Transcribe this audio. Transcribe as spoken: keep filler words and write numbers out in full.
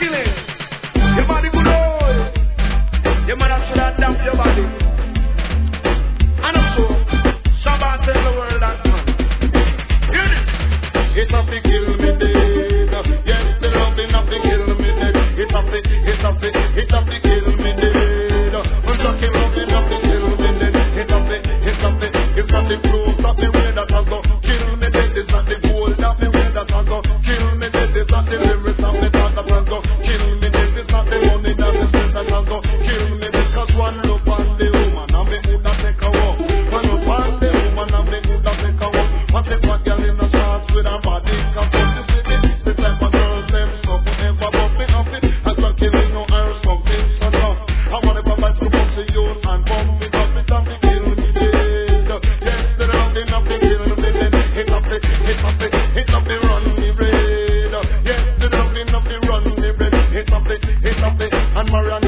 killing. Your body good old. Your mother should have dumped your body. And also, Shabbat tell the world that man. Hear this. It's up to kill me dead. Yes, the loving up to kill me dead. It's up to, it's up to, it's up to kill me dead. I'm talking loving up to kill me dead. It's up to, it's up to, it's up to proof of the way that I go. Kill me dead. It's not the gold of the way that I go. Kill me dead. It's not the lyrics of the thought that I go. Kill me dead. It's not the money that the sense that I go. Kill me because one look on the woman and me woulda take a walk. One look on the woman and me woulda take a walk. What if a girl in a shorts with a body can put this with it? The type of girls them so forever bumping up it. As well killing no earth something so tough. I want to provide to bump the youth and bump it up it up it kill me dead. Yes, the loving up the kill me dead. Hit up it, hit up it, hit up it, run me red. Yes, the loving up the run me red. Hit up it, hit up it, and Mariah